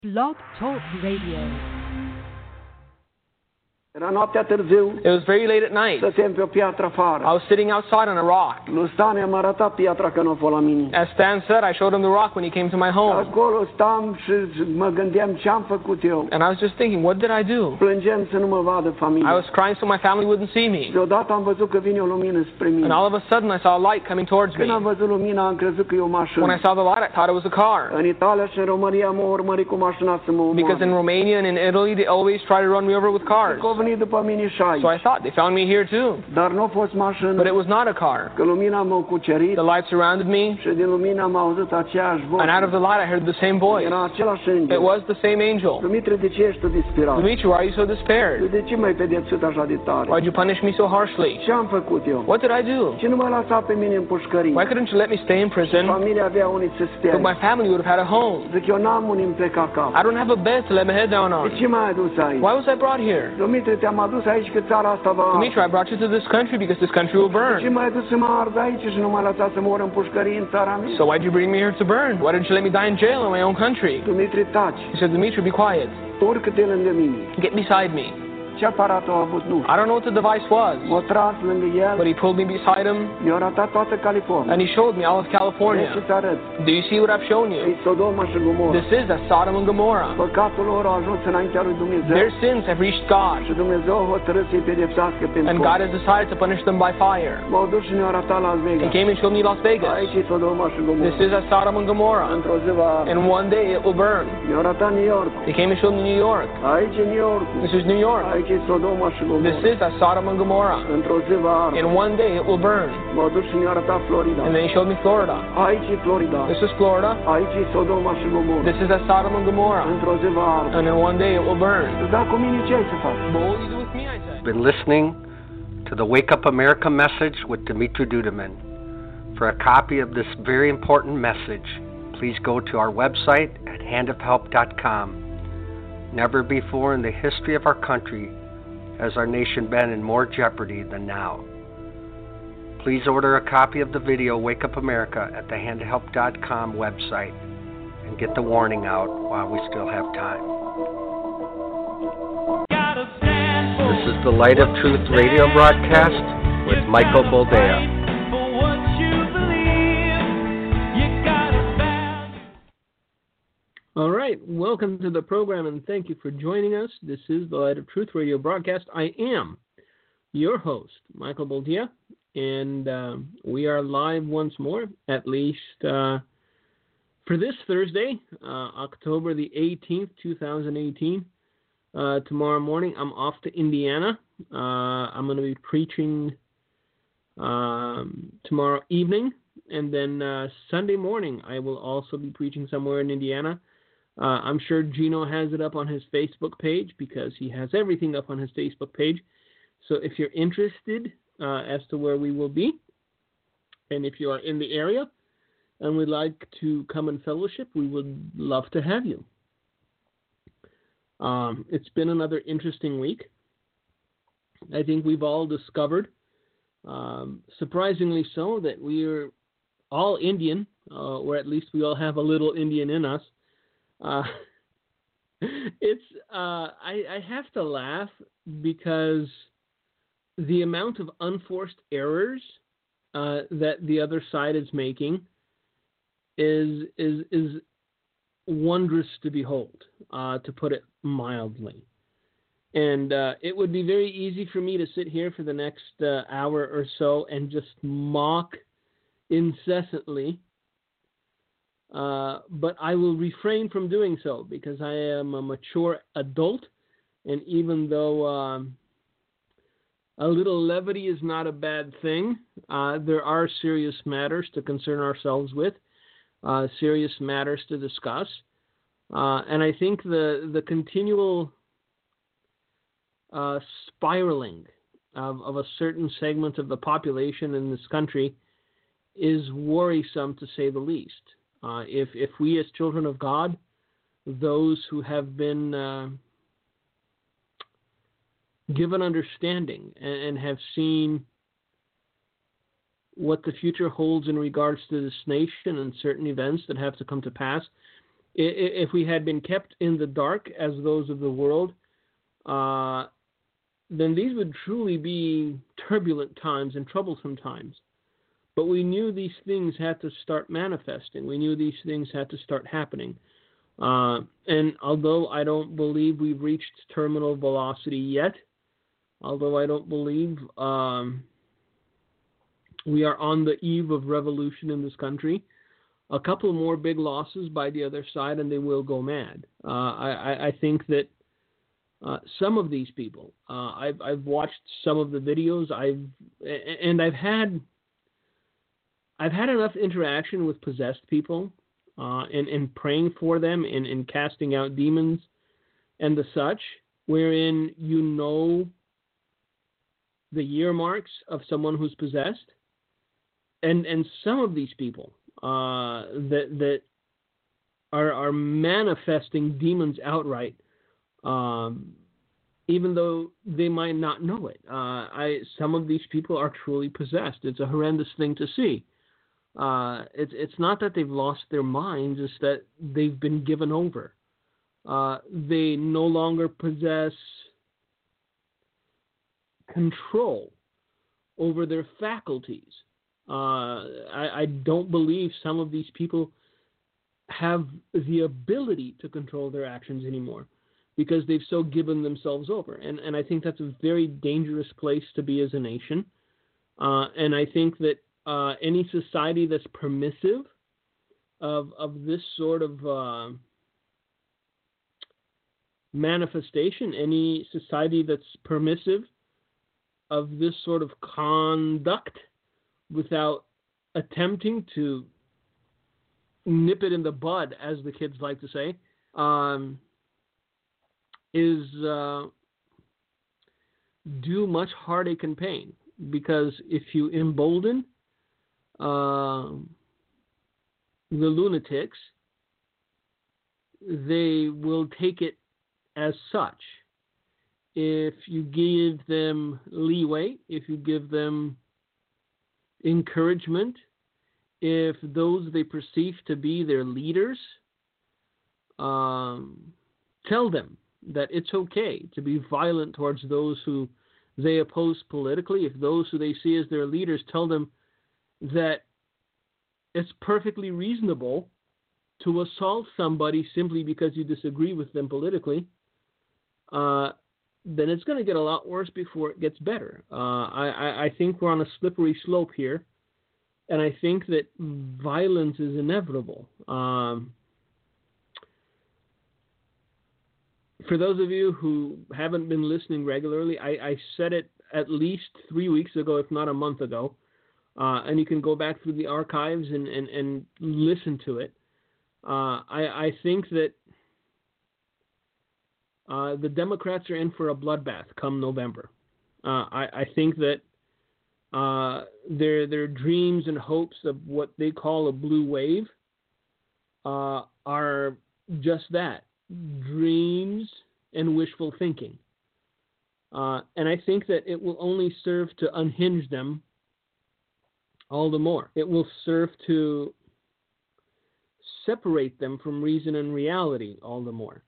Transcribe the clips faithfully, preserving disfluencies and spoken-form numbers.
Blog Talk Radio. Era noaptea târziu. It was very late at night. Stăteam pe o piatră afară. I was sitting outside on a rock. Lui Stan i-am arătat piatra că nu a fost la mine. As Stan said, I showed him the rock when he came to my home. Acolo stam și mă gândeam ce am făcut eu. And I was just thinking, what did I do? Plângeam să nu mă vadă familia. I was crying so my family wouldn't see me. Deodată am văzut că vine o lumină spre mine. And all of a sudden I saw a light coming towards me. Când am văzut lumina, am crezut că e o mașină. When I saw the light, I thought it was a car. În Italia și în România m-au urmărit cu mașina să mă omoare. Because in Romania and in Italy, they always try to run me over with cars. Că au venit după mine și aici. So I thought they found me here too. Dar nu a fost mașină. But it was not a car. Că lumina m-a cucerit. The light surrounded me. Și din lumina am auzit aceeași voce. And out of the light, I heard the same voice. Era același înger. It was the same angel. Dumitru, de ce ești tu disperat? Dimitri, why are you so despaired? De ce m-ai pedepsit așa de tare? Why did you punish me so harshly? Ce am făcut eu? What did I do? Ce nu mă lăsa pe mine în pușcărie? Why couldn't you let me stay in prison? Familia avea unii să stea. But my family would have had a home. Zic, eu n-am unii îmi pleca cap. I don't have a bed to let my head down De on. ce m-ai adus aici? Why was I brought here? Dumitru, te-am adus aici că țara asta va... Dimitri, I brought you to this country because this country will Ce burn. m-ai adus să mă ard aici și nu m-ai lăsat să mor în pușcărie în țara mea? So why'd you bring me here to burn? Why didn't you let me die in jail in my own country? Dumitru, taci. He said, Dimitri, be quiet. Urcă-te lângă mine. Get beside me. Ce aparat a avut? Nu. I don't know what the device was, M-a tras lângă el. but he pulled me beside him Mi-a arătat toată California. and he showed me all of Vrei California. să-ți arăt? Do you see what I've shown E you? Sodoma și Gomorra. This is that Sodom and Gomorrah. Păcatul lor a ajuns înaintea lui Dumnezeu. Their sins have reached God, Și Dumnezeu a hotărât să-i pedepsească and pentru God has decided to punish them by fire. M-au dus și ne-au arătat Las He Vegas. came and showed me Las Vegas. Aici e Sodoma și This Gomorra. is that Sodom and Gomorrah. Într-o zi va arde. And one day it will burn. Mi-au arătat New York. He came and showed me New York. Aici e New York. This is New York. Aici e Sodoma și This Gomorra. is that Sodom and Gomorrah. Într-o zi va arde. In one day it will burn. M-au dus și ne-au arătat Florida. And then he showed me Florida. Aici e Florida. This is Florida. Aici e Sodoma și Gomorra. This is that Sodom and Gomorrah. Într-o zi va arde. And in one day it will burn. Dar cu mine ce ai să faci? But what will you do with me, I said? Been listening to the Wake Up America message with Dimitri Duduman. For a copy of this very important message, please go to our website at hand of help dot com. Never before in the history of our country has our nation been in more jeopardy than now. Please order a copy of the video Wake Up America at the hand of help dot com website and get the warning out while we still have time. This is the Light of Truth radio broadcast with Michael Boldea. All right, welcome to the program and thank you for joining us. This is the Light of Truth radio broadcast. I am your host, Michael Boldea, and uh, we are live once more, at least uh, for this Thursday, uh, October the eighteenth, twenty eighteen. Uh, tomorrow morning, I'm off to Indiana. Uh, I'm going to be preaching um, tomorrow evening, and then uh, Sunday morning, I will also be preaching somewhere in Indiana. Uh, I'm sure Gino has it up on his Facebook page because he has everything up on his Facebook page. So if you're interested uh, as to where we will be, and if you are in the area and would like to come and fellowship, we would love to have you. Um, it's been another interesting week. I think we've all discovered, um, surprisingly so, that we're all Indian, uh, or at least we all have a little Indian in us. Uh, it's uh, I, I have to laugh because the amount of unforced errors uh, that the other side is making is is is wondrous to behold, uh, to put it mildly. And uh, it would be very easy for me to sit here for the next uh, hour or so and just mock incessantly. Uh, but I will refrain from doing so because I am a mature adult, and even though um, a little levity is not a bad thing, uh, there are serious matters to concern ourselves with, uh, serious matters to discuss, uh, and I think the the continual uh, spiraling of, of a certain segment of the population in this country is worrisome, to say the least. Uh, if if we as children of God, those who have been uh, given understanding and, and have seen what the future holds in regards to this nation and certain events that have to come to pass, If we had been kept in the dark as those of the world, uh, then these would truly be turbulent times and troublesome times. But we knew these things had to start manifesting. We knew these things had to start happening. Uh, and although I don't believe we've reached terminal velocity yet, although I don't believe um, we are on the eve of revolution in this country, a couple more big losses by the other side and they will go mad. Uh, I, I think that uh, some of these people, uh, I've, I've watched some of the videos, I've and I've had I've had enough interaction with possessed people uh, and, and praying for them and, and casting out demons and the such, wherein you know the year marks of someone who's possessed. And and some of these people uh, that that are are manifesting demons outright, um, even though they might not know it. Uh, I some of these people are truly possessed. It's a horrendous thing to see. Uh, it's it's not that they've lost their minds; it's that they've been given over. Uh, they no longer possess control over their faculties. Uh, I, I don't believe some of these people have the ability to control their actions anymore because they've so given themselves over. And, and I think that's a very dangerous place to be as a nation. Uh, and I think that uh, any society that's permissive of, of this sort of uh, manifestation, any society that's permissive of this sort of conduct, without attempting to nip it in the bud, as the kids like to say, um, is uh, due much heartache and pain. Because if you embolden uh, the lunatics, they will take it as such. If you give them leeway, if you give them encouragement, if those they perceive to be their leaders, um, tell them that it's okay to be violent towards those who they oppose politically. If those who they see as their leaders tell them that it's perfectly reasonable to assault somebody simply because you disagree with them politically, uh, then it's going to get a lot worse before it gets better. Uh, I, I think we're on a slippery slope here, and I think that violence is inevitable. Um, for those of you who haven't been listening regularly, I, I said it at least three weeks ago, if not a month ago, uh, and you can go back through the archives and, and, and listen to it. Uh, I, I think that Uh, the Democrats are in for a bloodbath come November. Uh, I, I think that uh, their their dreams and hopes of what they call a blue wave uh, are just that, dreams and wishful thinking. Uh, and I think that it will only serve to unhinge them all the more. It will serve to separate them from reason and reality all the more.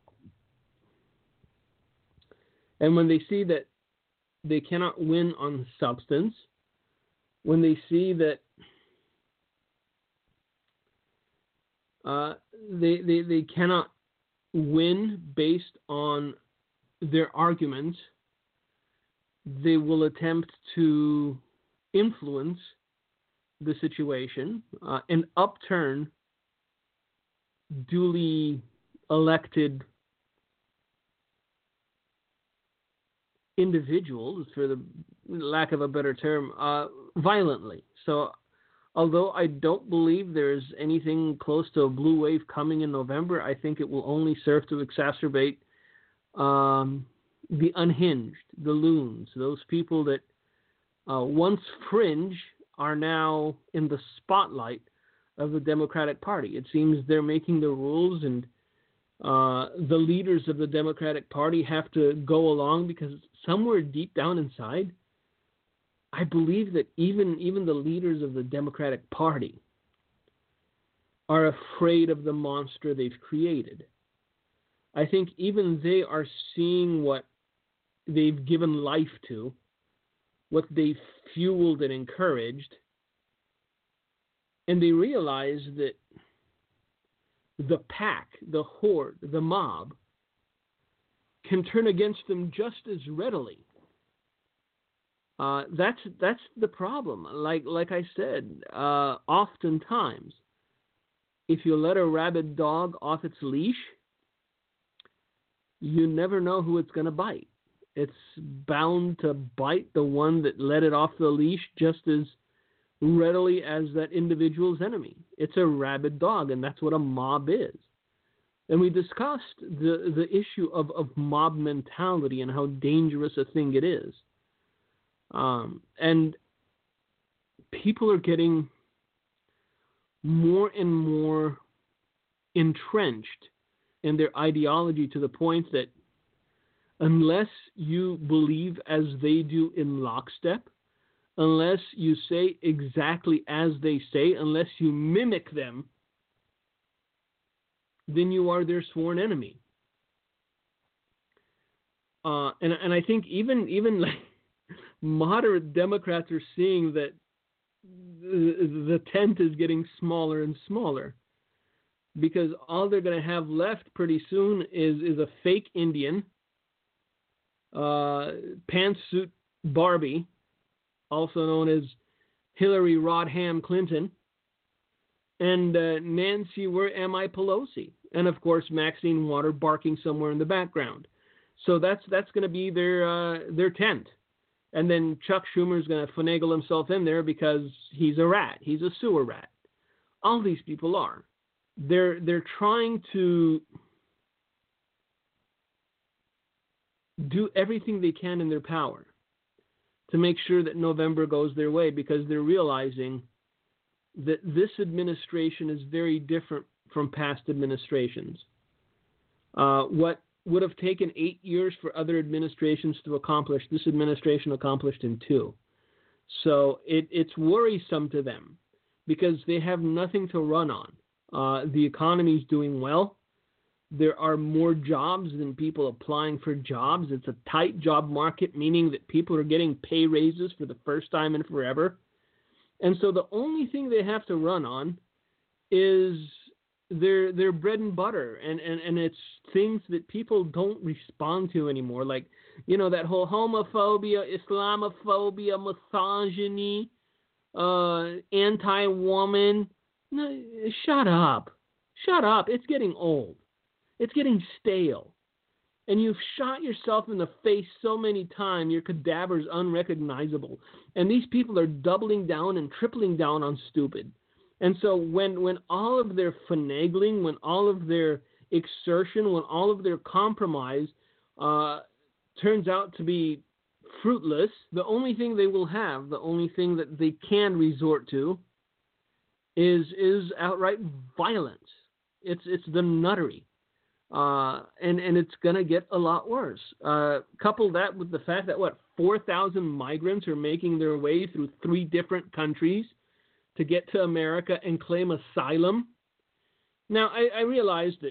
And when they see that they cannot win on substance, when they see that uh, they, they, they cannot win based on their arguments, they will attempt to influence the situation uh, and upturn duly elected individuals, for the lack of a better term, uh, violently. So although I don't believe there's anything close to a blue wave coming in November, I think it will only serve to exacerbate um, the unhinged, the loons, those people that uh, once fringe are now in the spotlight of the Democratic Party. It seems they're making the rules, and uh, the leaders of the Democratic Party have to go along, because somewhere deep down inside, I believe that even even the leaders of the Democratic Party are afraid of the monster they've created. I think even they are seeing what they've given life to, what they've fueled and encouraged, and they realize that the pack, the horde, the mob can turn against them just as readily. Uh, that's that's the problem. Like like I said, uh, oftentimes, if you let a rabid dog off its leash, you never know who it's going to bite. It's bound to bite the one that let it off the leash just as readily as that individual's enemy. It's a rabid dog, and that's what a mob is. And we discussed the, the issue of, of mob mentality and how dangerous a thing it is. Um, and people are getting more and more entrenched in their ideology to the point that unless you believe as they do in lockstep, unless you say exactly as they say, unless you mimic them, then you are their sworn enemy. Uh, and and I think even even like moderate Democrats are seeing that the, the tent is getting smaller and smaller, because all they're going to have left pretty soon is is a fake Indian, uh, pantsuit Barbie, also known as Hillary Rodham Clinton, and uh, Nancy, where am I, Pelosi, and of course Maxine Water barking somewhere in the background. So that's that's going to be their uh, their tent, and then Chuck Schumer's going to finagle himself in there because he's a rat, he's a sewer rat. All these people are. They're they're trying to do everything they can in their power to make sure that November goes their way, because they're realizing that this administration is very different from past administrations. Uh, what would have taken eight years for other administrations to accomplish, this administration accomplished in two. So it, it's worrisome to them because they have nothing to run on. Uh, the economy is doing well. There are more jobs than people applying for jobs. It's a tight job market, meaning that people are getting pay raises for the first time in forever. And so the only thing they have to run on is their their bread and butter, and, and, and it's things that people don't respond to anymore, like, you know, that whole homophobia, Islamophobia, misogyny, uh, anti-woman. No, shut up. Shut up. It's getting old. It's getting stale. And you've shot yourself in the face so many times, your cadaver's unrecognizable. And these people are doubling down and tripling down on stupid. And so when, when all of their finagling, when all of their exertion, when all of their compromise uh, turns out to be fruitless, the only thing they will have, the only thing that they can resort to is is outright violence. It's it's the nuttery. Uh, and, and it's going to get a lot worse. Uh, couple that with the fact that, what, four thousand migrants are making their way through three different countries to get to America and claim asylum. Now, I, I realize that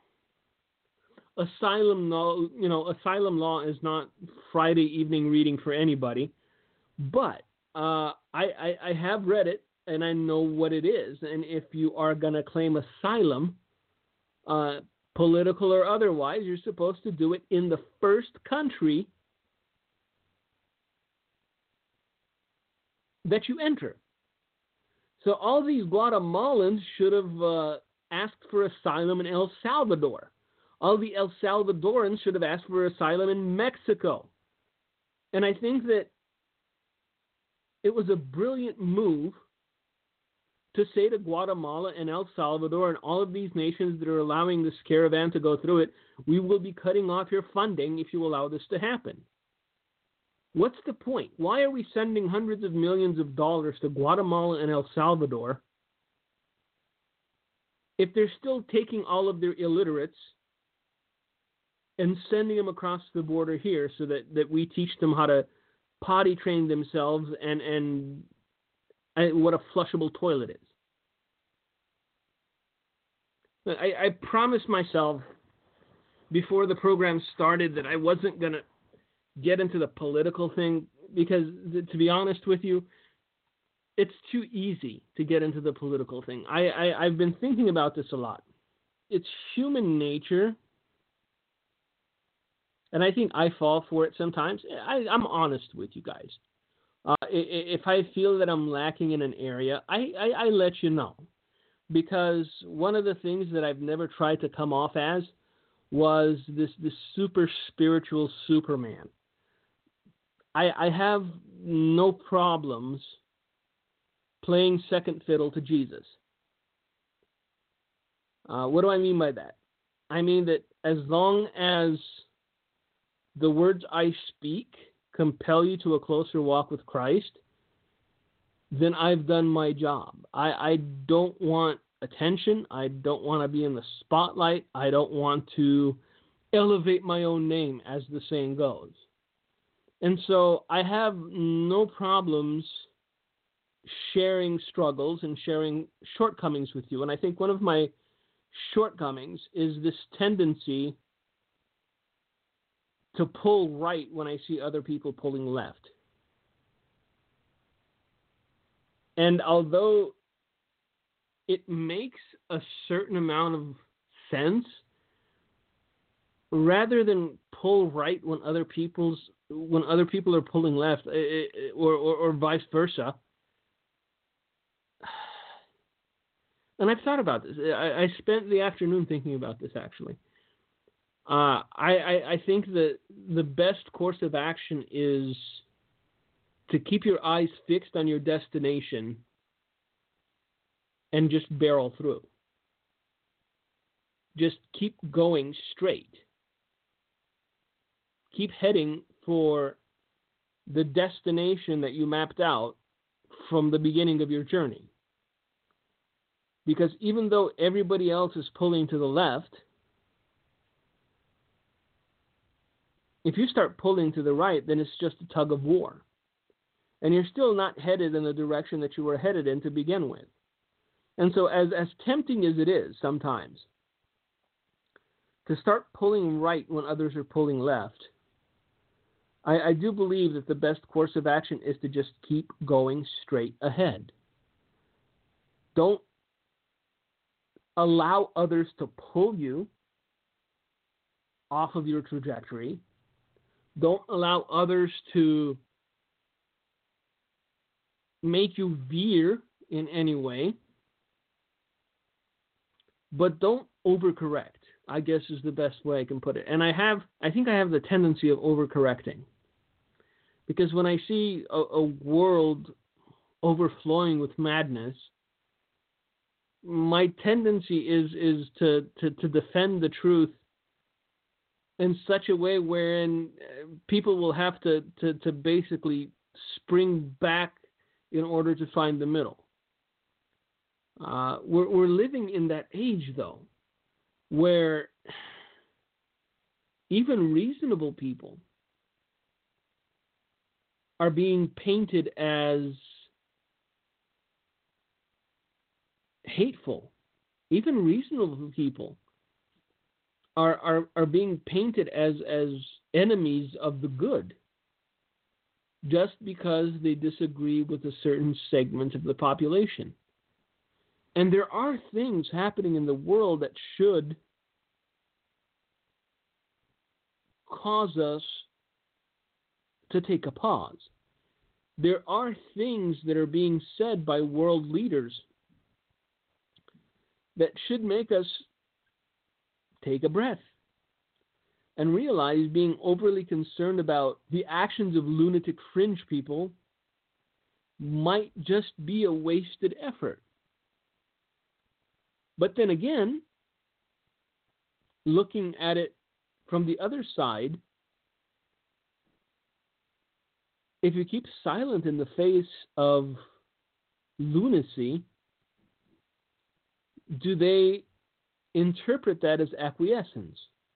asylum law, you know, asylum law is not Friday evening reading for anybody, but uh, I, I, I have read it and I know what it is. And if you are going to claim asylum, uh, political or otherwise, you're supposed to do it in the first country that you enter. So all these Guatemalans should have uh, asked for asylum in El Salvador. All the El Salvadorans should have asked for asylum in Mexico. And I think that it was a brilliant move to say to Guatemala and El Salvador and all of these nations that are allowing this caravan to go through it, we will be cutting off your funding if you allow this to happen. What's the point? Why are we sending hundreds of millions of dollars to Guatemala and El Salvador if they're still taking all of their illiterates and sending them across the border here so that, that we teach them how to potty train themselves and, and, and what a flushable toilet is? I, I promised myself before the program started that I wasn't going to get into the political thing because, to be honest with you, it's too easy to get into the political thing. I, I, I've been thinking about this a lot. It's human nature, and I think I fall for it sometimes. I, I'm honest with you guys. Uh, if I feel that I'm lacking in an area, I, I, I let you know. Because one of the things that I've never tried to come off as was this, this super spiritual Superman. I, I have no problems playing second fiddle to Jesus. Uh, what do I mean by that? I mean that as long as the words I speak compel you to a closer walk with Christ, then I've done my job. I, I don't want attention. I don't want to be in the spotlight. I don't want to elevate my own name, as the saying goes. And so I have no problems sharing struggles and sharing shortcomings with you. And I think one of my shortcomings is this tendency to pull right when I see other people pulling left. And although it makes a certain amount of sense, rather than pull right when other people's when other people are pulling left, or or, or vice versa. And I've thought about this. I, I spent the afternoon thinking about this, actually. Uh, I, I, I think that the best course of action is to keep your eyes fixed on your destination and just barrel through. Just keep going straight. Keep heading for the destination that you mapped out from the beginning of your journey. Because even though everybody else is pulling to the left, if you start pulling to the right, then it's just a tug of war. And you're still not headed in the direction that you were headed in to begin with. And so as, as tempting as it is sometimes to start pulling right when others are pulling left, I, I do believe that the best course of action is to just keep going straight ahead. Don't allow others to pull you off of your trajectory. Don't allow others to make you veer in any way. But don't overcorrect, I guess is the best way I can put it. And I have, I think I have the tendency of overcorrecting. Because when I see a, a world overflowing with madness, my tendency is is to, to, to defend the truth in such a way wherein people will have to, to, to basically spring back in order to find the middle. Uh, we're, we're living in that age, though, where even reasonable people are being painted as hateful. Even reasonable people are are, are being painted as, as enemies of the good just because they disagree with a certain segment of the population. And there are things happening in the world that should cause us to take a pause. There are things that are being said by world leaders that should make us take a breath and realize being overly concerned about the actions of lunatic fringe people might just be a wasted effort. But then again, looking at it from the other side, if you keep silent in the face of lunacy, do they interpret that as acquiescence?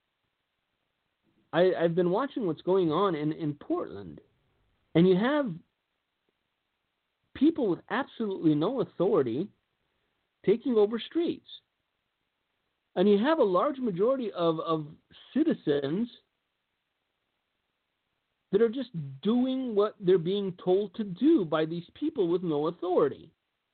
I, I've been watching what's going on in, in Portland, and you have people with absolutely no authority taking over streets. And you have a large majority of, of citizens that are just doing what they're being told to do by these people with no authority.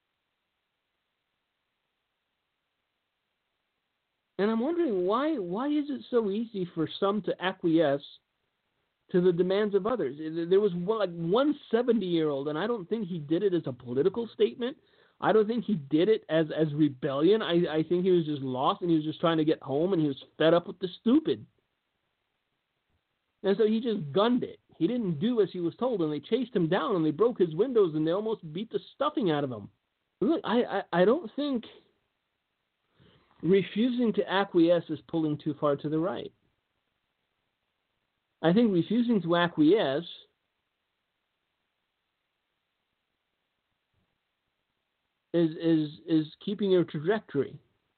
And I'm wondering why why is it so easy for some to acquiesce to the demands of others? There was one, like one seventy-year-old, and I don't think he did it as a political statement. I don't think he did it as, as rebellion. I, I think he was just lost, and he was just trying to get home, and he was fed up with the stupid. And so he just gunned it. He didn't do as he was told, and they chased him down, and they broke his windows, and they almost beat the stuffing out of him. Look, I, I, I don't think refusing to acquiesce is pulling too far to the right. I think refusing to acquiesce is is is keeping your trajectory.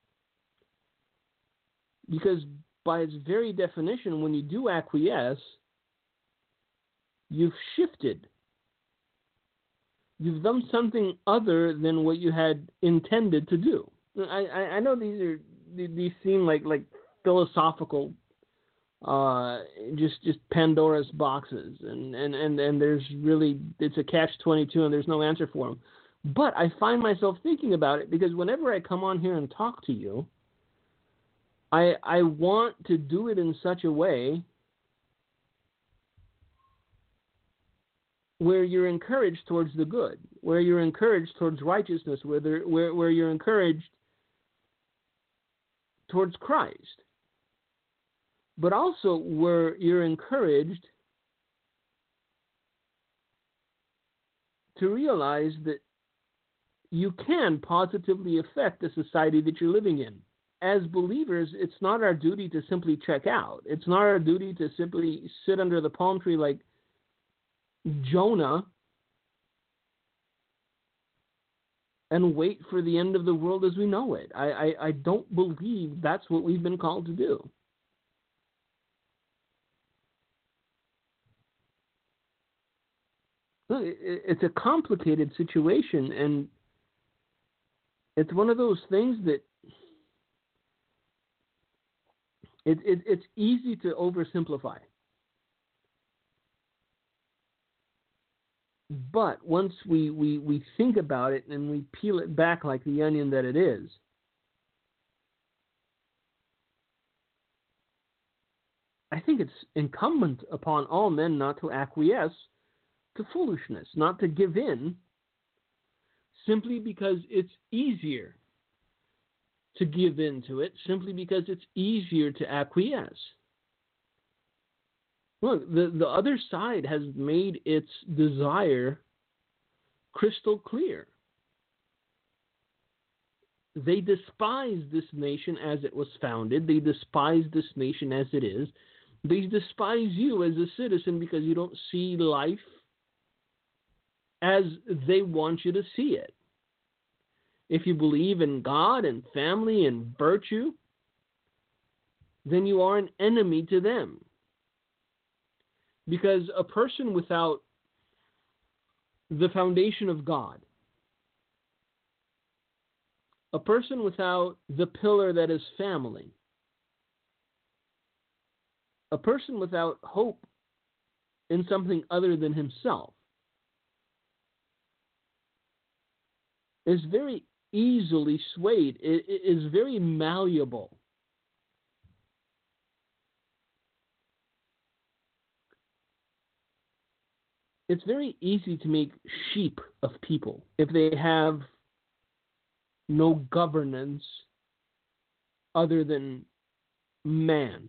Because by its very definition, when you do acquiesce, you've shifted. You've done something other than what you had intended to do. I, I, I know these are these seem like like philosophical, uh, just just Pandora's boxes, and, and, and, and there's really it's a catch twenty-two, and there's no answer for them. But I find myself thinking about it because whenever I come on here and talk to you, I I want to do it in such a way where you're encouraged towards the good, where you're encouraged towards righteousness, where there, where where you're encouraged towards Christ, but also where you're encouraged to realize that you can positively affect the society that you're living in. As believers, it's not our duty to simply check out. It's not our duty to simply sit under the palm tree like Jonah and wait for the end of the world as we know it. I, I, I don't believe that's what we've been called to do. Look, it, it's a complicated situation, and it's one of those things that it, it, it's easy to oversimplify. But once we, we, we think about it and we peel it back like the onion that it is, I think it's incumbent upon all men not to acquiesce to foolishness, not to give in simply because it's easier to give in to it, simply because it's easier to acquiesce. Look, the, the other side has made its desire crystal clear. They despise this nation as it was founded. They despise this nation as it is. They despise you as a citizen because you don't see life as they want you to see it. If you believe in God and family and virtue, then you are an enemy to them. Because a person without the foundation of God, a person without the pillar that is family, a person without hope in something other than himself, is very easily swayed, it is very malleable. It's very easy to make sheep of people if they have no governance other than man.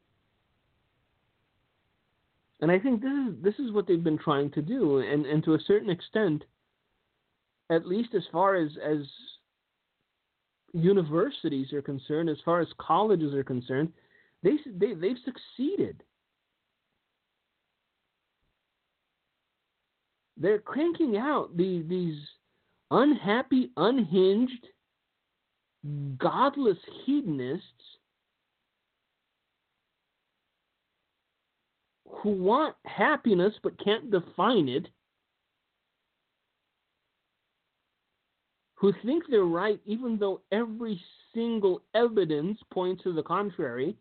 And I think this is this is what they've been trying to do, and, and to a certain extent, at least as far as, as universities are concerned, as far as colleges are concerned, they, they, they've succeeded. They're cranking out the, these unhappy, unhinged, godless hedonists who want happiness but can't define it, who think they're right even though every single evidence points to the contrary,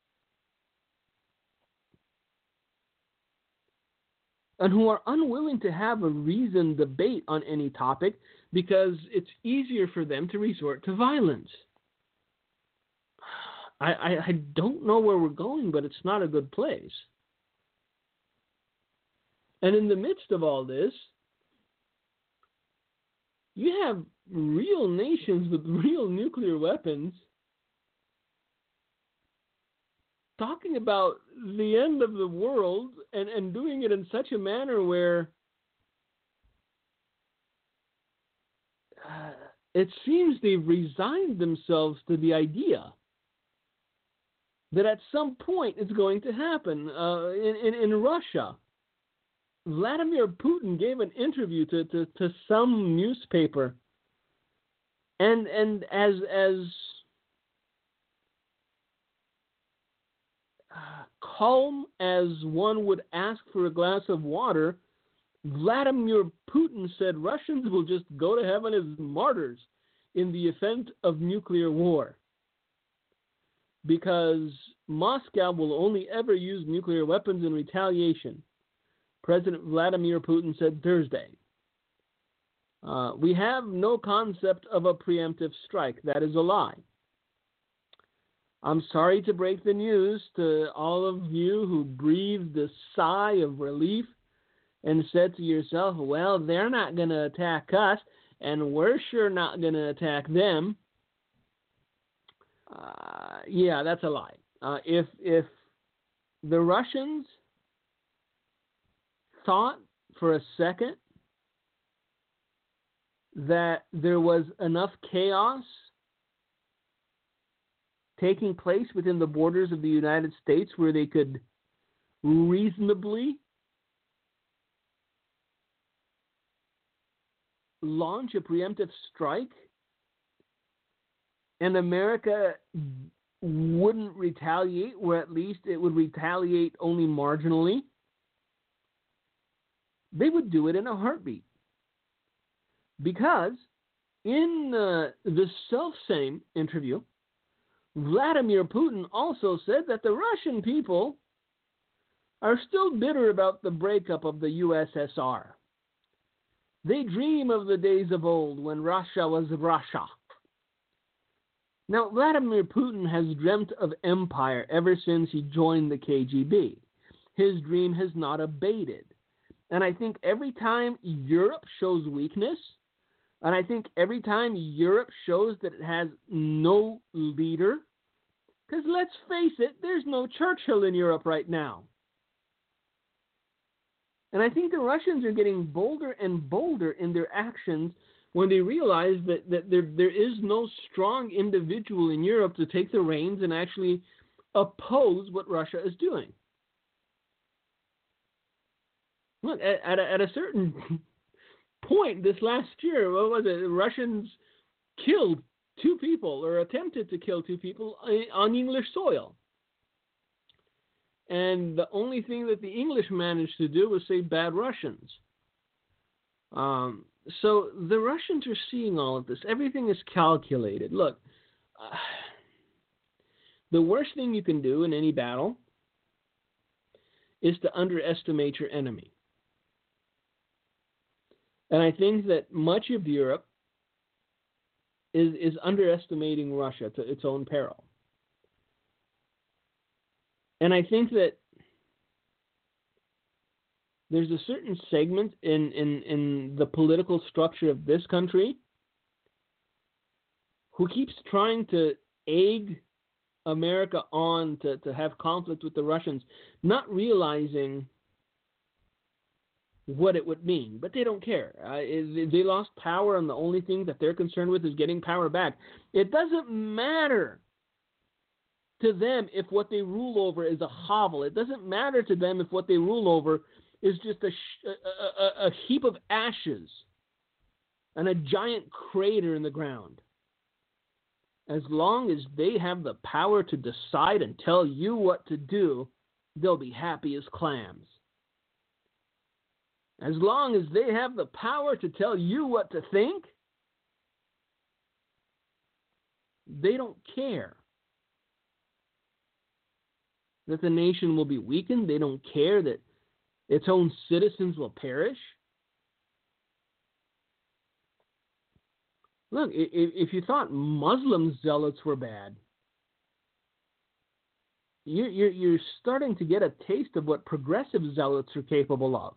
and who are unwilling to have a reasoned debate on any topic because it's easier for them to resort to violence. I, I, I don't know where we're going, but it's not a good place. And in the midst of all this, you have real nations with real nuclear weapons talking about the end of the world and, and doing it in such a manner where uh, it seems they've resigned themselves to the idea that at some point it's going to happen. Uh, in, in, in Russia, Vladimir Putin gave an interview to, to, to some newspaper, and and as as uh, calm as one would ask for a glass of water, Vladimir Putin said Russians will just go to heaven as martyrs in the event of nuclear war, because Moscow will only ever use nuclear weapons in retaliation. President Vladimir Putin said Thursday. Uh, we have no concept of a preemptive strike. That is a lie. I'm sorry to break the news to all of you who breathed a sigh of relief and said to yourself, well, they're not going to attack us, and we're sure not going to attack them. Uh, yeah, that's a lie. Uh, if if the Russians thought for a second that there was enough chaos taking place within the borders of the United States where they could reasonably launch a preemptive strike, and America wouldn't retaliate, or at least it would retaliate only marginally, they would do it in a heartbeat. Because in uh, the self-same interview, Vladimir Putin also said that the Russian people are still bitter about the breakup of the U S S R. They dream of the days of old when Russia was Russia. Now, Vladimir Putin has dreamt of empire ever since he joined the K G B. His dream has not abated. And I think every time Europe shows weakness, and I think every time Europe shows that it has no leader, because let's face it, there's no Churchill in Europe right now. And I think the Russians are getting bolder and bolder in their actions when they realize that, that there, there is no strong individual in Europe to take the reins and actually oppose what Russia is doing. Look, at, at, a, at a certain point this last year, what was it? The Russians killed two people, or attempted to kill two people on English soil. And the only thing that the English managed to do was say bad Russians. Um, so the Russians are seeing all of this. Everything is calculated. Look, uh, the worst thing you can do in any battle is to underestimate your enemy. And I think that much of Europe is, is underestimating Russia to its own peril. And I think that there's a certain segment in, in, in the political structure of this country who keeps trying to egg America on to, to have conflict with the Russians, not realizing what it would mean, but they don't care. Uh, they lost power, and the only thing that they're concerned with is getting power back. It doesn't matter to them if what they rule over is a hovel. It doesn't matter to them if what they rule over is just a, sh- a, a, a heap of ashes and a giant crater in the ground. As long as they have the power to decide and tell you what to do, they'll be happy as clams. As long as they have the power to tell you what to think, They don't care that the nation will be weakened. They don't care that its own citizens will perish. Look, if you thought Muslim zealots were bad, you're, you're, you're starting to get a taste of what progressive zealots are capable of.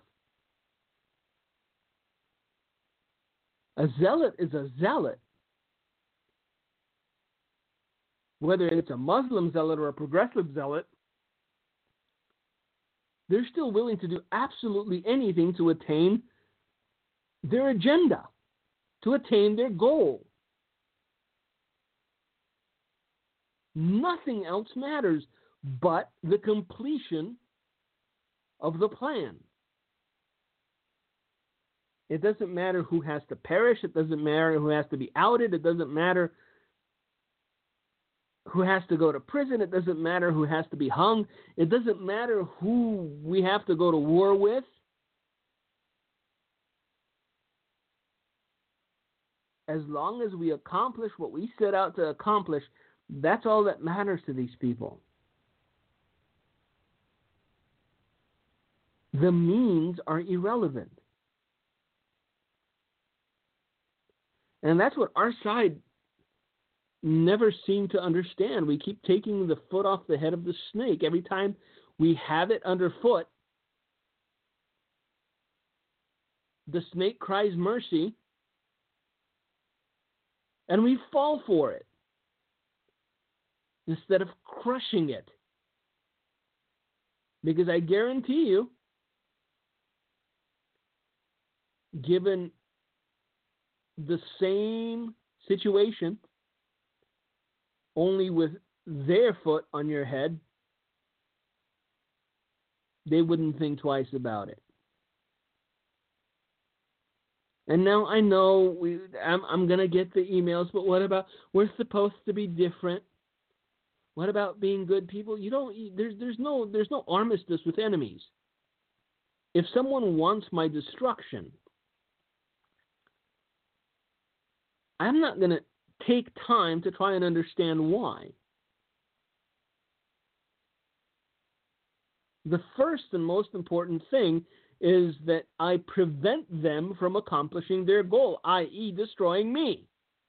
A zealot is a zealot. Whether it's a Muslim zealot or a progressive zealot, they're still willing to do absolutely anything to attain their agenda, to attain their goal. Nothing else matters but the completion of the plan. It doesn't matter who has to perish. It doesn't matter who has to be outed. It doesn't matter who has to go to prison. It doesn't matter who has to be hung. It doesn't matter who we have to go to war with. As long as we accomplish what we set out to accomplish, that's all that matters to these people. The means are irrelevant. And that's what our side never seemed to understand. We keep taking the foot off the head of the snake. Every time we have it underfoot, the snake cries mercy, and we fall for it instead of crushing it. Because I guarantee you, given the same situation, only with their foot on your head, they wouldn't think twice about it. And now I know we, I'm, I'm going to get the emails, but what about, we're supposed to be different. What about being good people? You don't, there's, there's no, there's no armistice with enemies. If someone wants my destruction, I'm not going to take time to try and understand why. The first and most important thing is that I prevent them from accomplishing their goal, that is destroying me.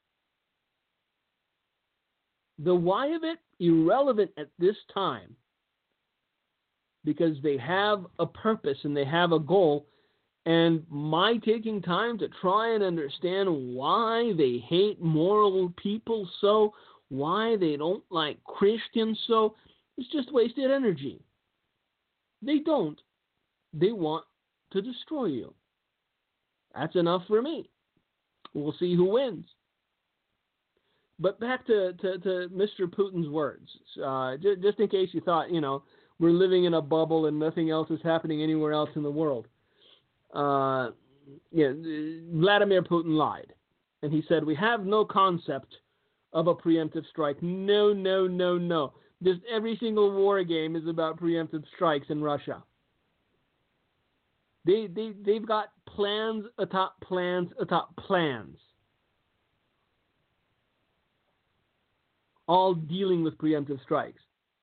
The why of it, irrelevant at this time, because they have a purpose and they have a goal. And my taking time to try and understand why they hate moral people so, why they don't like Christians so, it's just wasted energy. They don't. They want to destroy you. That's enough for me. We'll see who wins. But back to, to, to Mister Putin's words. Uh, j- just in case you thought, you know, we're living in a bubble and nothing else is happening anywhere else in the world. Uh, yeah, Vladimir Putin lied. And he said, we have no concept of a preemptive strike. No, no, no, no. Just every single war game is about preemptive strikes in Russia. They, they, they've got plans atop plans atop plans, all dealing with preemptive strikes.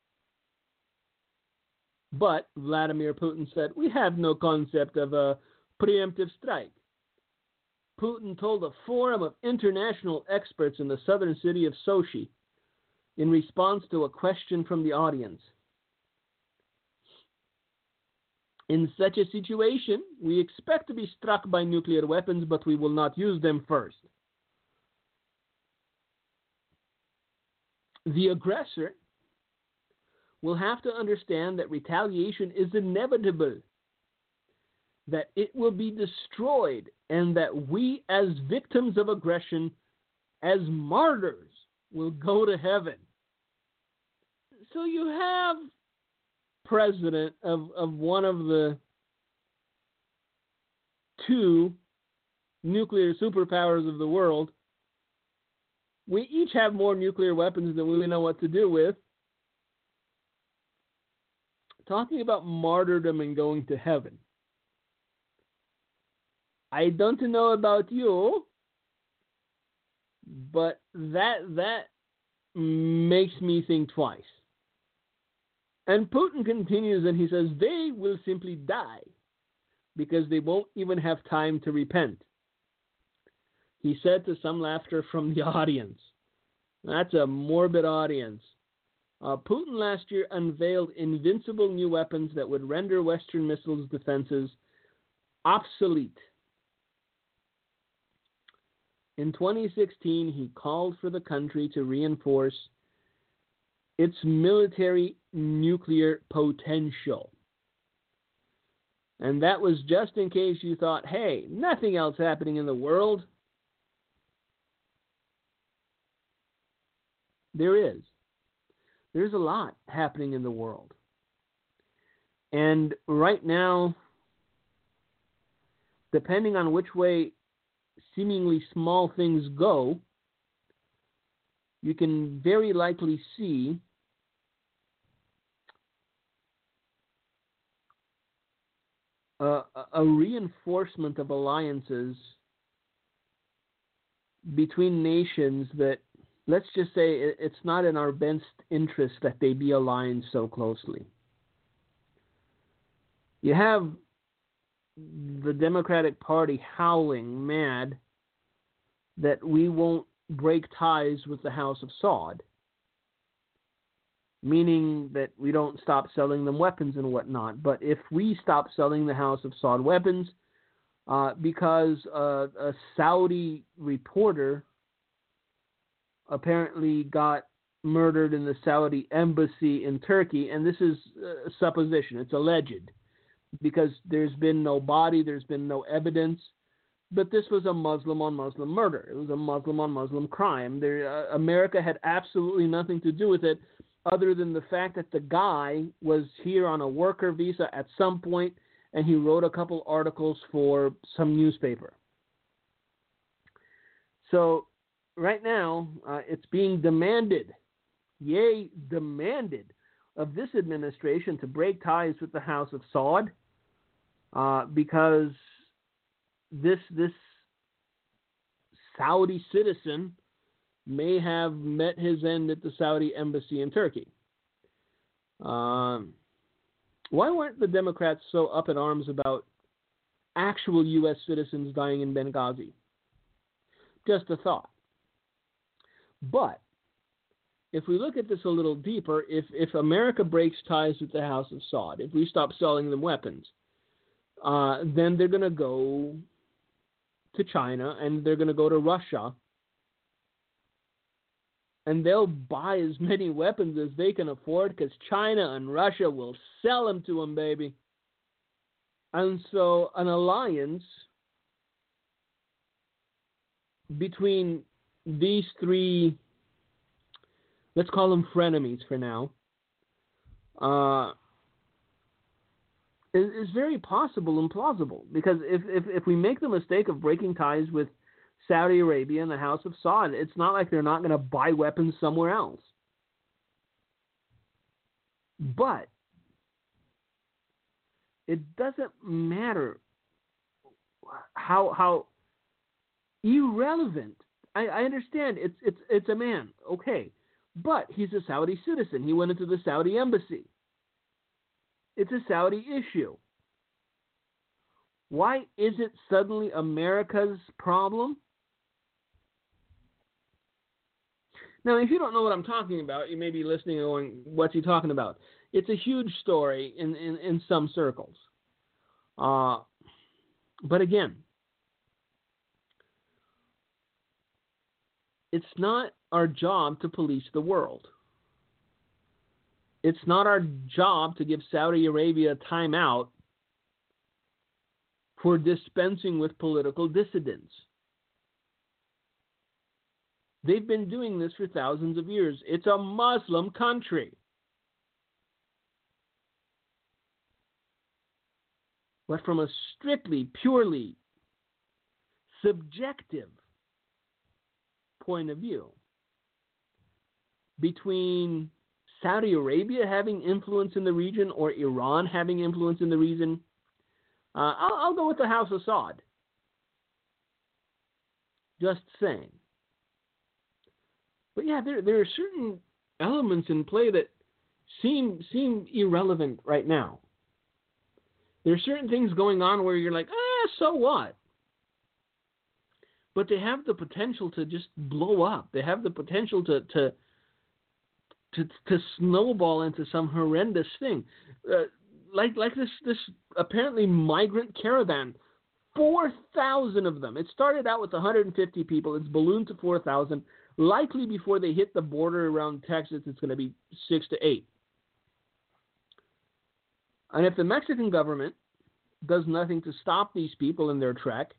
But Vladimir Putin said, we have no concept of a preemptive strike. Putin told a forum of international experts in the southern city of Sochi in response to a question from the audience. In such a situation, we expect to be struck by nuclear weapons, but we will not use them first. The aggressor will have to understand that retaliation is inevitable, that it will be destroyed, and that we as victims of aggression, as martyrs, will go to heaven. So you have president of, of one of the two nuclear superpowers of the world. We each have more nuclear weapons than we know what to do with. Talking about martyrdom and going to heaven. I don't know about you, but that that makes me think twice. And Putin continues and he says, they will simply die because they won't even have time to repent. He said to some laughter from the audience. That's a morbid audience. Uh, Putin last year unveiled invincible new weapons that would render Western missiles defenses obsolete. In twenty sixteen, he called for the country to reinforce its military nuclear potential. And that was just in case you thought, hey, nothing else happening in the world. There is. There's a lot happening in the world. And right now, depending on which way seemingly small things go, you can very likely see a, a reinforcement of alliances between nations that, let's just say, it's not in our best interest that they be aligned so closely. You have the Democratic Party howling mad that we won't break ties with the House of Saud, meaning that we don't stop selling them weapons and whatnot. But if we stop selling the House of Saud weapons uh, because uh, a Saudi reporter apparently got murdered in the Saudi embassy in Turkey, and this is a supposition, it's alleged, because there's been no body, there's been no evidence, but this was a Muslim-on-Muslim murder. It was a Muslim-on-Muslim crime. There, uh, America had absolutely nothing to do with it other than the fact that the guy was here on a worker visa at some point, and he wrote a couple articles for some newspaper. So right now, uh, it's being demanded, yea, demanded, of this administration to break ties with the House of Saud uh, because this this Saudi citizen may have met his end at the Saudi embassy in Turkey. Um, why weren't the Democrats so up in arms about actual U S citizens dying in Benghazi? Just a thought. But if we look at this a little deeper, if, if America breaks ties with the House of Saud, if we stop selling them weapons, uh, then they're going to go to China and they're going to go to Russia, and they'll buy as many weapons as they can afford because China and Russia will sell them to them, baby. And so an alliance between these three, let's call them frenemies for now, uh, is, is very possible and plausible. Because if, if, if we make the mistake of breaking ties with Saudi Arabia and the House of Saud, it's not like they're not going to buy weapons somewhere else. But it doesn't matter how how irrelevant. I, I understand it's it's it's a man, okay, but he's a Saudi citizen. He went into the Saudi embassy. It's a Saudi issue. Why is it suddenly America's problem? Now, if you don't know what I'm talking about, you may be listening and going, what's he talking about? It's a huge story in, in, in some circles. Uh, but again, it's not our job to police the world. It's not our job to give Saudi Arabia time out for dispensing with political dissidents. They've been doing this for thousands of years. It's a Muslim country. But from a strictly, purely subjective point of view, between Saudi Arabia having influence in the region or Iran having influence in the region, uh, I'll, I'll go with the House of Saud. Just saying. But yeah, there there are certain elements in play that seem seem irrelevant right now. There are certain things going on where you're like, ah, so what? But they have the potential to just blow up. They have the potential to to to, to snowball into some horrendous thing, uh, like like this this apparently migrant caravan. Four thousand of them. It started out with one hundred fifty people. It's ballooned to four thousand. Likely before they hit the border around Texas, it's going to be six to eight. And if the Mexican government does nothing to stop these people in their trek,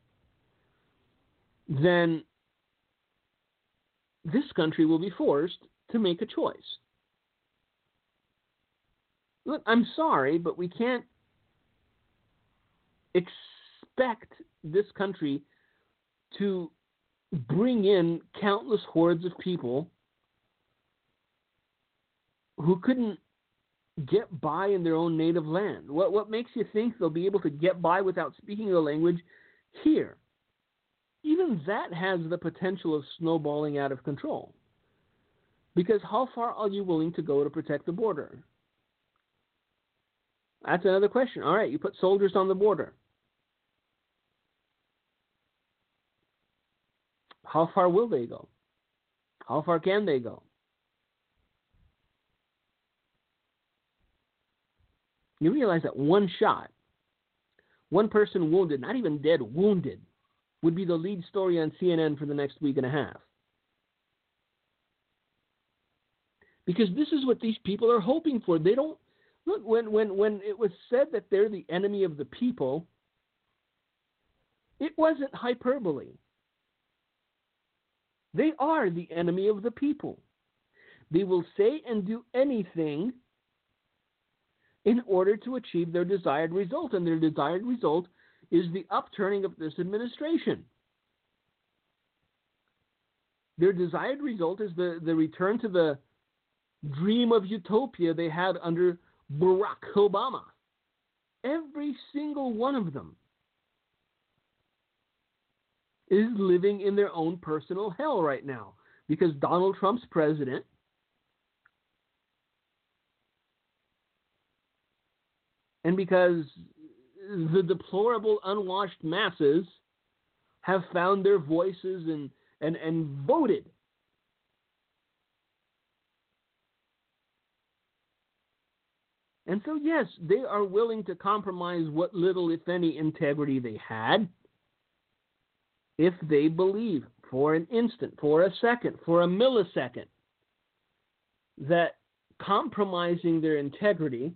then this country will be forced to make a choice. Look, I'm sorry, but we can't expect this country to bring in countless hordes of people who couldn't get by in their own native land. What what makes you think they'll be able to get by without speaking the language here? Even that has the potential of snowballing out of control. Because how far are you willing to go to protect the border? That's another question. All right, you put soldiers on the border. How far will they go? How far can they go? You realize that one shot, one person wounded, not even dead, wounded, would be the lead story on C N N for the next week and a half. Because this is what these people are hoping for. They don't look when when when it was said that they're the enemy of the people, it wasn't hyperbole. They are the enemy of the people. They will say and do anything in order to achieve their desired result, and their desired result is the upturning of this administration. Their desired result is the, the return to the dream of utopia they had under Barack Obama. Every single one of them is living in their own personal hell right now because Donald Trump's president. And because the deplorable, unwashed masses have found their voices and, and, and voted. And so, yes, they are willing to compromise what little, if any, integrity they had if they believe for an instant, for a second, for a millisecond, that compromising their integrity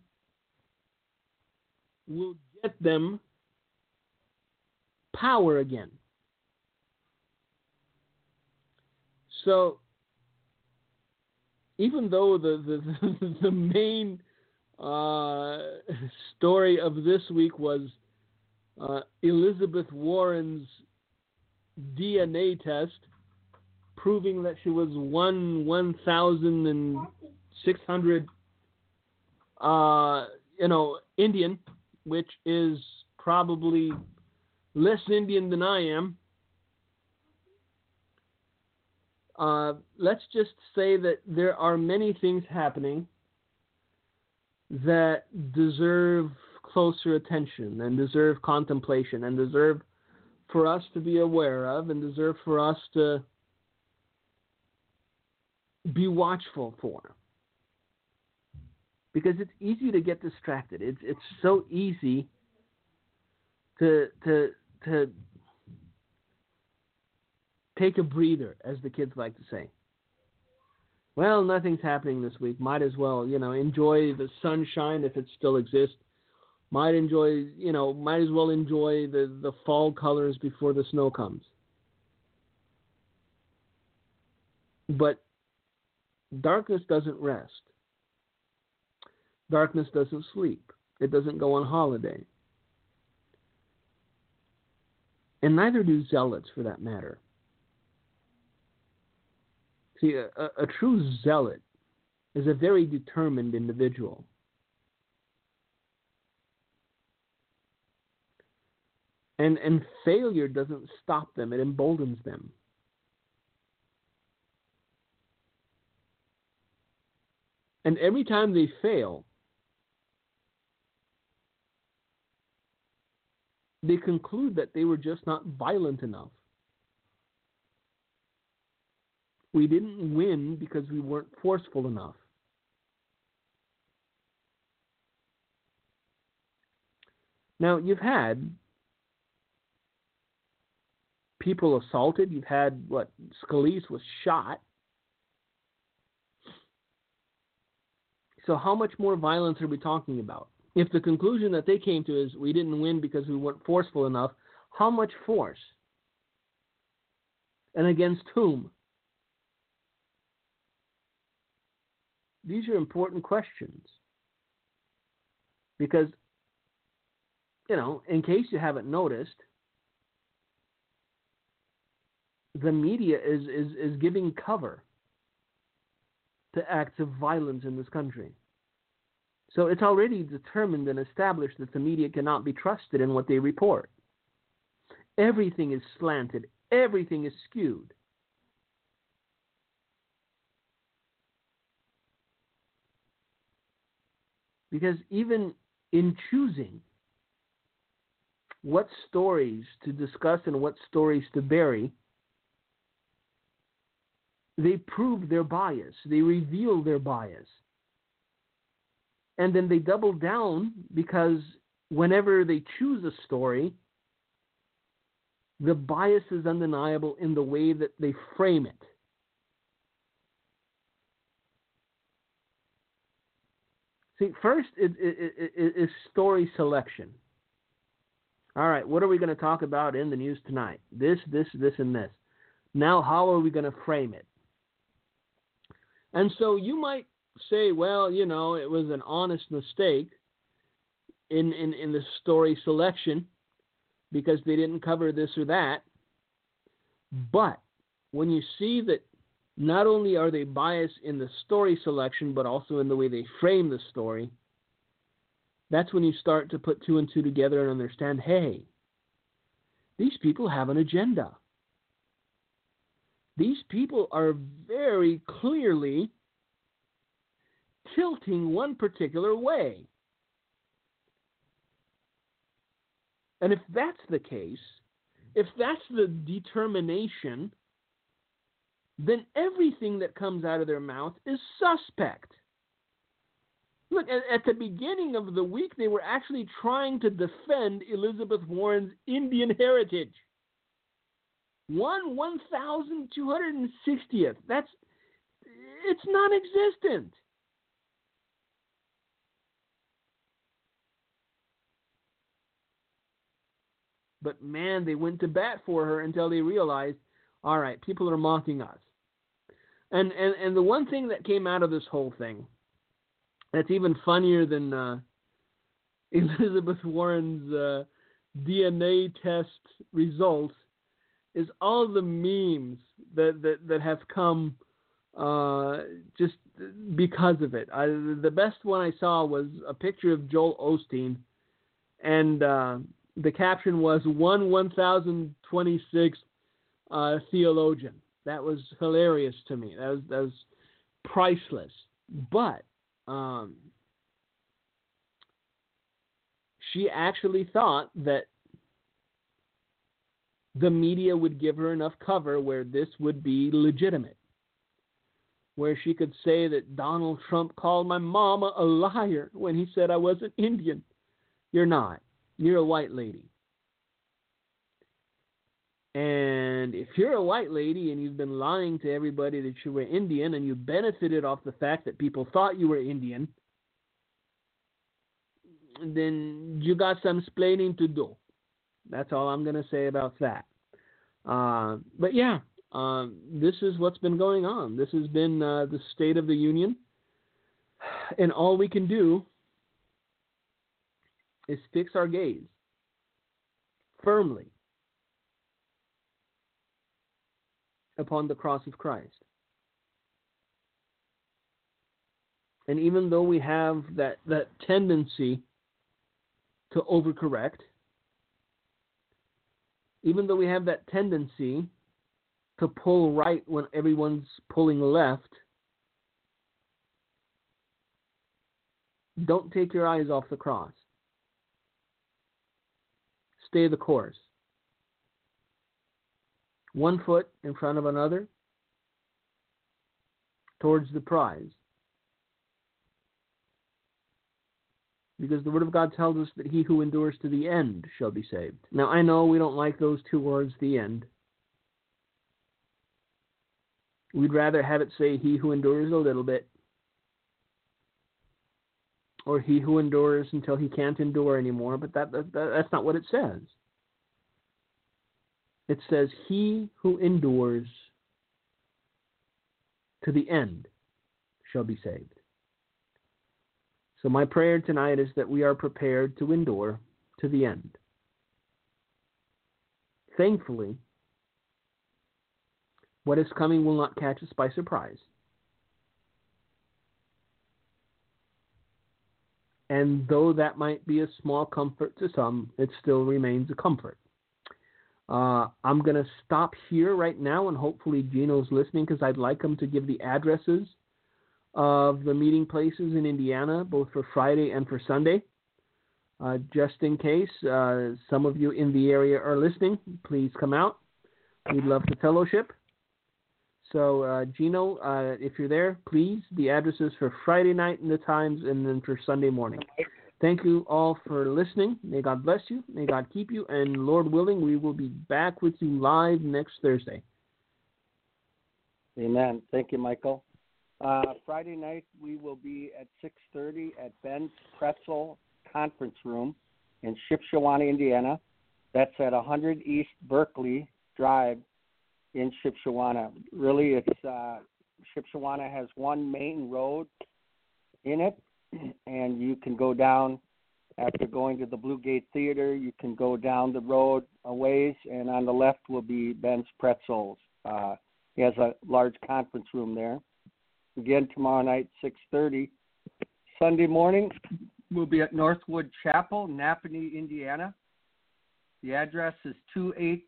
will get them power again. So, even though the the, the main uh, story of this week was uh, Elizabeth Warren's D N A test proving that she was one one thousand and six hundred, uh, you know, Indian, which is probably less Indian than I am. Uh, let's just say that there are many things happening that deserve closer attention and deserve contemplation and deserve for us to be aware of and deserve for us to be watchful for. Because it's easy to get distracted. It's it's so easy to to to take a breather, as the kids like to say. Well, nothing's happening this week. Might as well, you know, enjoy the sunshine if it still exists. Might enjoy, you know, might as well enjoy the, the fall colors before the snow comes. But darkness doesn't rest. Darkness doesn't sleep. It doesn't go on holiday. And neither do zealots, for that matter. See, a, a, a true zealot is a very determined individual. And and failure doesn't stop them, it emboldens them. And every time they fail, they conclude that they were just not violent enough. We didn't win because we weren't forceful enough. Now, you've had people assaulted. You've had, what, Scalise was shot. So how much more violence are we talking about? If the conclusion that they came to is we didn't win because we weren't forceful enough, how much force? And against whom? These are important questions. Because, you know, in case you haven't noticed, the media is, is, is giving cover to acts of violence in this country. So it's already determined and established that the media cannot be trusted in what they report. Everything is slanted. Everything is skewed. Because even in choosing what stories to discuss and what stories to bury, they prove their bias. They reveal their bias. And then they double down because whenever they choose a story, the bias is undeniable in the way that they frame it. See, first it, it, it, it is story selection. All right, what are we going to talk about in the news tonight? This, this, this, and this. Now, how are we going to frame it? And so you might say, well, you know, it was an honest mistake in, in, in the story selection because they didn't cover this or that. But when you see that not only are they biased in the story selection, but also in the way they frame the story, that's when you start to put two and two together and understand, hey, these people have an agenda. These people are very clearly tilting one particular way. And if that's the case, if that's the determination, then everything that comes out of their mouth is suspect. Look, at, at the beginning of the week, they were actually trying to defend Elizabeth Warren's Indian heritage. One one thousand two hundred sixtieth. That's, it's non-existent. But man, they went to bat for her until they realized, all right, people are mocking us. And and, and the one thing that came out of this whole thing that's even funnier than uh, Elizabeth Warren's uh, D N A test results is all the memes that, that, that have come uh, just because of it. I, the best one I saw was a picture of Joel Osteen, and uh, the caption was one one thousand twenty-sixth uh, theologian. That was hilarious to me. That was, that was priceless. But um, she actually thought that the media would give her enough cover where this would be legitimate, where she could say that Donald Trump called my mama a liar when he said I wasn't Indian. You're not. You're a white lady. And if you're a white lady and you've been lying to everybody that you were Indian and you benefited off the fact that people thought you were Indian, then you got some splaining to do. That's all I'm going to say about that. Uh, but yeah, uh, this is what's been going on. This has been uh, the State of the Union. And all we can do is fix our gaze firmly upon the cross of Christ. And even though we have that, that tendency to overcorrect, even though we have that tendency to pull right when everyone's pulling left, Don't take your eyes off the cross. Stay the course. One foot in front of another towards the prize. Because the Word of God tells us that he who endures to the end shall be saved. Now, I know we don't like those two words, the end. We'd rather have it say he who endures a little bit, or he who endures until he can't endure anymore, but that, that, that that's not what it says. It says he who endures to the end shall be saved. So my prayer tonight is that we are prepared to endure to the end. Thankfully, what is coming will not catch us by surprise. And though that might be a small comfort to some, it still remains a comfort. Uh, I'm going to stop here right now, and hopefully Gino's listening, because I'd like him to give the addresses of the meeting places in Indiana, both for Friday and for Sunday. Uh, just in case uh, some of you in the area are listening, please come out. We'd love to fellowship. So, uh, Gino, uh, if you're there, please, the addresses for Friday night and the times, and then for Sunday morning. Thank you all for listening. May God bless you. May God keep you. And Lord willing, we will be back with you live next Thursday. Amen. Thank you, Michael. Uh, Friday night, we will be at six thirty at Ben's Pretzel Conference Room in Shipshewana, Indiana. That's at one hundred East Berkeley Drive in Shipshewana. Really, it's uh, Shipshewana has one main road in it, and you can go down after going to the Blue Gate Theater. You can go down the road a ways, and on the left will be Ben's Pretzels. Uh, he has a large conference room there. Again, tomorrow night, six thirty. Sunday morning, we'll be at Northwood Chapel, Napanee, Indiana. The address is two eight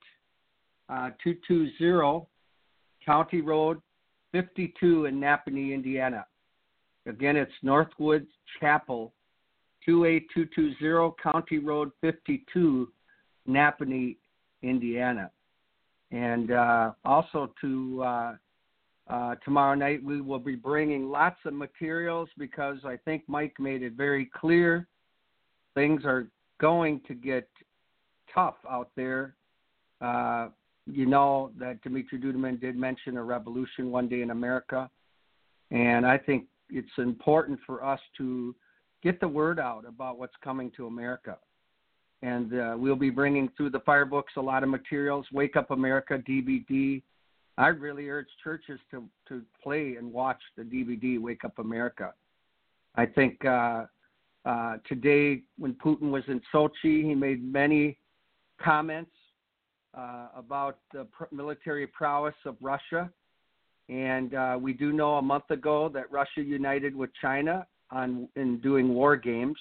two two zero County Road fifty-two in Napanee, Indiana. Again, it's Northwood Chapel, two eight two two zero County Road fifty-two, Napanee, Indiana. And uh, also to uh, uh, tomorrow night, we will be bringing lots of materials, because I think Mike made it very clear things are going to get tough out there. Uh, you know that Dimitri Duduman did mention a revolution one day in America, and I think it's important for us to get the word out about what's coming to America. And uh, we'll be bringing through the fire books a lot of materials, Wake Up America D V D. I really urge churches to, to play and watch the D V D, Wake Up America. I think uh, uh, today when Putin was in Sochi, he made many comments uh, about the pr- military prowess of Russia. And uh, we do know a month ago that Russia united with China on in doing war games.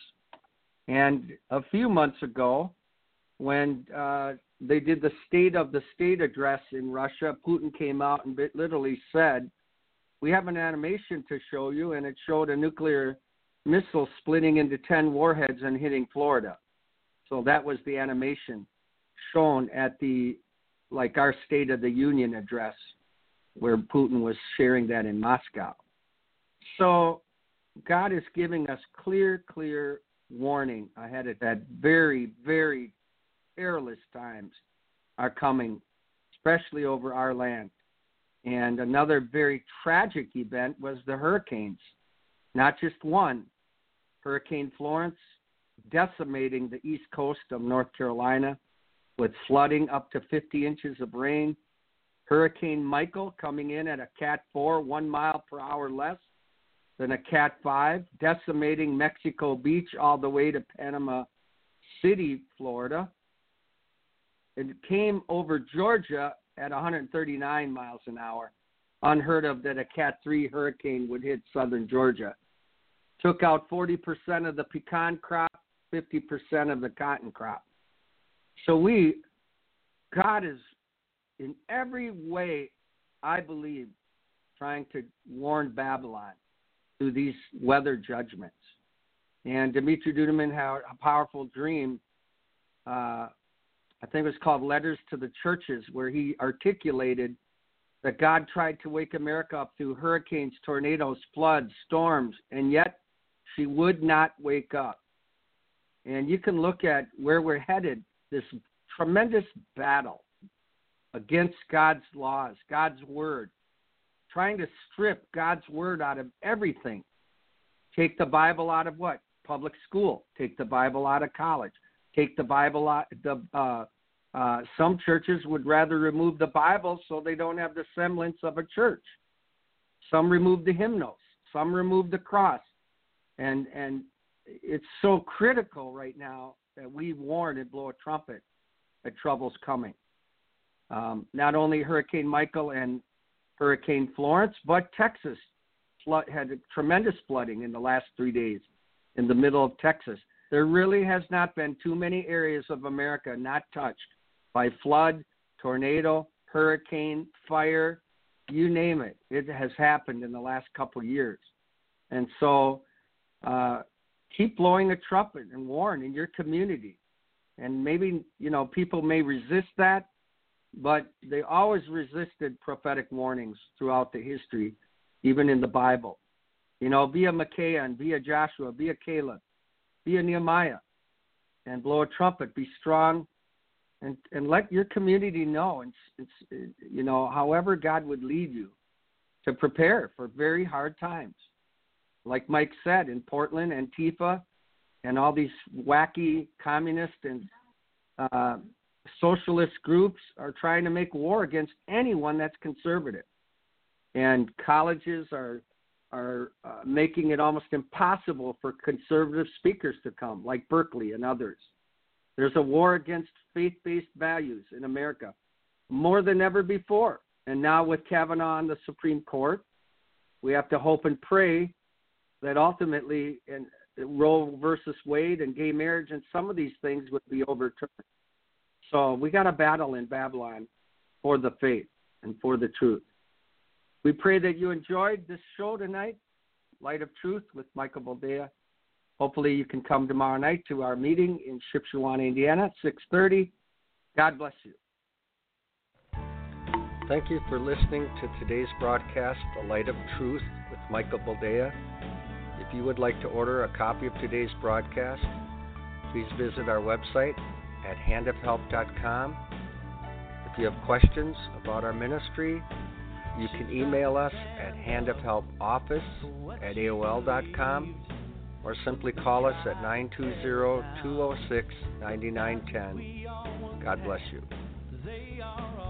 And a few months ago, when uh, they did the State of the State address in Russia, Putin came out and literally said, we have an animation to show you, and it showed a nuclear missile splitting into ten warheads and hitting Florida. So that was the animation shown at the, like our State of the Union address, where Putin was sharing that in Moscow. So God is giving us clear, clear warning ahead of that. Very, very perilous times are coming, especially over our land. And another very tragic event was the hurricanes. Not just one. Hurricane Florence decimating the east coast of North Carolina with flooding up to fifty inches of rain. Hurricane Michael coming in at a Cat four, one mile per hour less than a Cat five, decimating Mexico Beach all the way to Panama City, Florida. It came over Georgia at one hundred thirty-nine miles an hour. Unheard of that a Cat three hurricane would hit southern Georgia. Took out forty percent of the pecan crop, fifty percent of the cotton crop. So we, God is in every way, I believe, trying to warn Babylon through these weather judgments. And Dimitri Duduman had a powerful dream. Uh, I think it was called Letters to the Churches, where he articulated that God tried to wake America up through hurricanes, tornadoes, floods, storms, and yet she would not wake up. And you can look at where we're headed, this tremendous battle against God's laws, God's word, trying to strip God's word out of everything. Take the Bible out of what? Public school. Take the Bible out of college. Take the Bible out. The uh, uh, some churches would rather remove the Bible so they don't have the semblance of a church. Some remove the hymnals. Some remove the cross. And and it's so critical right now that we warn and blow a trumpet that trouble's coming. Um, not only Hurricane Michael and Hurricane Florence, but Texas flood, had a tremendous flooding in the last three days in the middle of Texas. There really has not been too many areas of America not touched by flood, tornado, hurricane, fire, you name it. It has happened in the last couple of years. And so uh, keep blowing the trumpet and warn in your community. And maybe, you know, people may resist that, but they always resisted prophetic warnings throughout the history, even in the Bible. You know, be a Micaiah and be a Joshua, be a Caleb, be a Nehemiah, and blow a trumpet, be strong, and, and let your community know, and it's, you know, however God would lead you to prepare for very hard times. Like Mike said, in Portland, Antifa, and all these wacky communist and uh, socialist groups are trying to make war against anyone that's conservative. And colleges are are uh, making it almost impossible for conservative speakers to come, like Berkeley and others. There's a war against faith-based values in America more than ever before. And now with Kavanaugh on the Supreme Court, we have to hope and pray that ultimately in Roe versus Wade and gay marriage and some of these things would be overturned. So we got a battle in Babylon for the faith and for the truth. We pray that you enjoyed this show tonight, Light of Truth with Michael Boldea. Hopefully you can come tomorrow night to our meeting in Shipshewana, Indiana at six thirty. God bless you. Thank you for listening to today's broadcast, The Light of Truth with Michael Boldea. If you would like to order a copy of today's broadcast, please visit our website at hand of help dot com. If you have questions about our ministry, you can email us at handofhelpoffice at A O L dot com or simply call us at nine two zero, two zero six, nine nine one zero. God bless you.